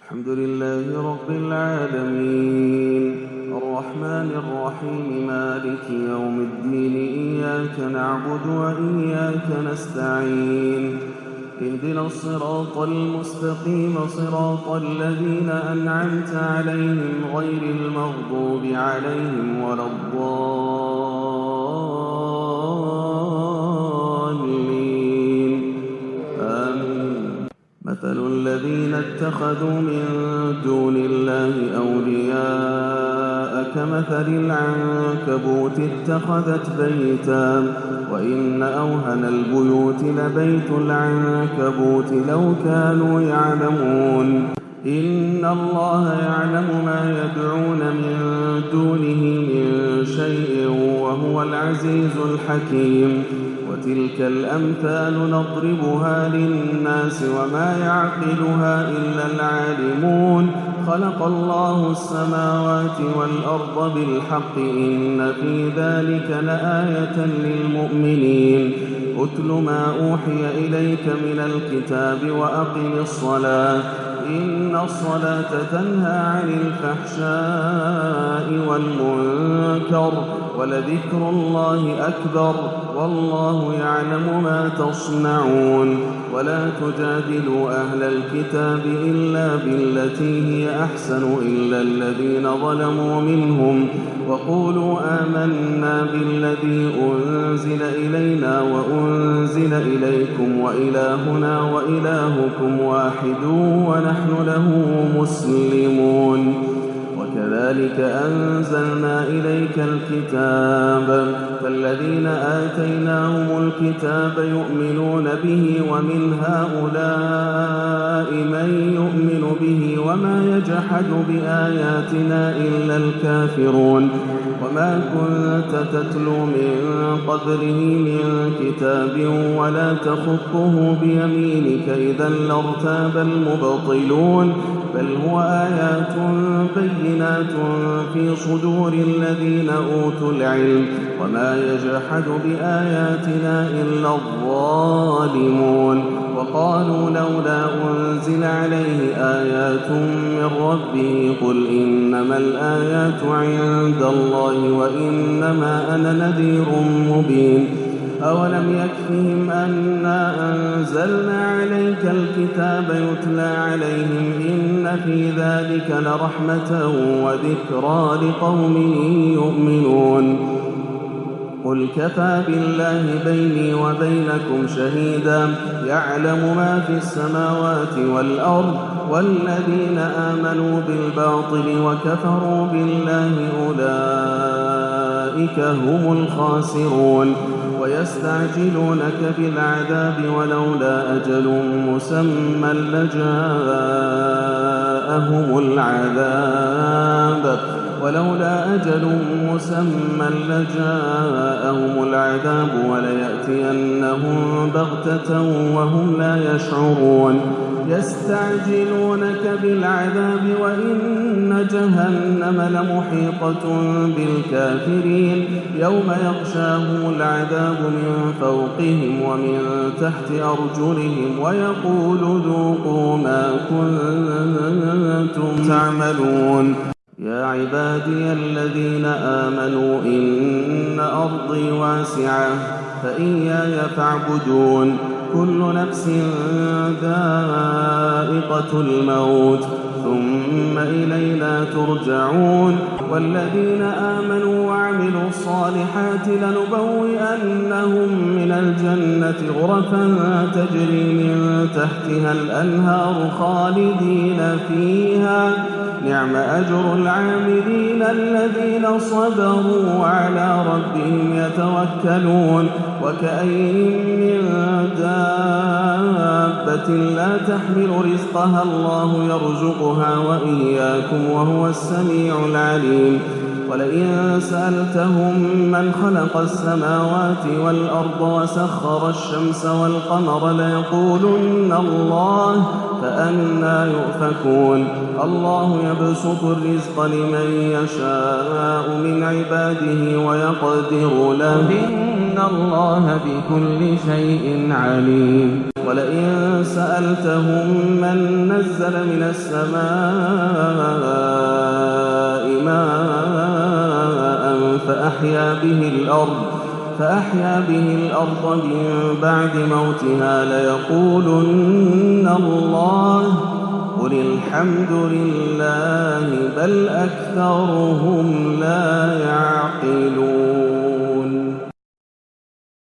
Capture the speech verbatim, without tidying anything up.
الحمد لله رب العالمين الرحمن الرحيم مالك يوم الدين إياك نعبد وإياك نستعين اهدنا الصراط المستقيم صراط الذين أنعمت عليهم غير المغضوب عليهم ولا الضالين آمين. مثل الذين اتخذوا من دون الله أولياء كمثل العنكبوت اتخذت بيتا وإن أوهن البيوت لبيت العنكبوت لو كانوا يعلمون إن الله يعلم ما يدعون من دونه من شيء وهو العزيز الحكيم وتلك الأمثال نضربها للناس وما يعقلها إلا العالمون خلق الله السماوات والأرض بالحق إن في ذلك لآية للمؤمنين أتل ما أوحي إليك من الكتاب وأقم الصلاة إن الصلاة تنهى عن الفحشاء والمنكر ولذكر الله أكبر والله يعلم ما تصنعون ولا تجادلوا أهل الكتاب إلا بالتي هي أحسن إلا الذين ظلموا منهم وقولوا آمنا بالذي أنزل إلينا وأنزل إليكم وإلهنا وإلهكم واحد ونحن له مسلمون وكذلك أنزلنا إليك الكتاب فالذين آتيناهم الكتاب يؤمنون به ومن هؤلاء من يؤمن به وما يجحد بآياتنا إلا الكافرون وما كنت تتلو من قبله من كتاب ولا تخطه بيمينك إذا لارتاب المبطلون بل هو آيات بينات في صدور الذين أوتوا العلم وما يجحد بآياتنا إلا الظالمون وقالوا لولا أنزل عليه آيات من ربه قل إنما الآيات عند الله وإنما أنا نذير مبين أولم يكفهم أنا أنزلنا عليك الكتاب يتلى عليهم إن في ذلك لرحمة وذكرى لقوم يؤمنون قل كفى بالله بيني وبينكم شهيدا يعلم ما في السماوات والأرض والذين آمنوا بالباطل وكفروا بالله أولئك هم الخاسرون ويستعجلونك بالعذاب ولولا أجل مسمى لجاءهم العذاب ولولا أجل مسمى لجاءهم العذاب وليأتينهم بغتة وهم لا يشعرون يستعجلونك بالعذاب وإن جهنم لمحيطة بالكافرين يوم يغشاهم العذاب من فوقهم ومن تحت أرجلهم ويقول ذوقوا ما كنتم تعملون يا عبادي الذين آمنوا إن أرضي واسعة فإياي فاعبدون كل نفس ذائقة الموت ثم إلينا ترجعون والذين آمنوا وعملوا الصالحات لنبوئنهم من الجنة غرفا تجري من تحتها الأنهار خالدين فيها نعم أجر العاملين الذين صبروا وعلى ربهم يتوكلون وكأين من دابة لا تحمل رزقها الله يرزقها وإياكم وهو السميع العليم ولئن سألتهم من خلق السماوات والأرض وسخر الشمس والقمر ليقولن الله فأنى يؤفكون الله يبسط الرزق لمن يشاء من عباده ويقدر له إن الله بكل شيء عليم ولئن سألتهم من نزل من السماء ماء فأحيا به الأرض فأحيا به الأرض من بعد موتها ليقولن الله قل الحمد لله بل أكثرهم لا يعقلون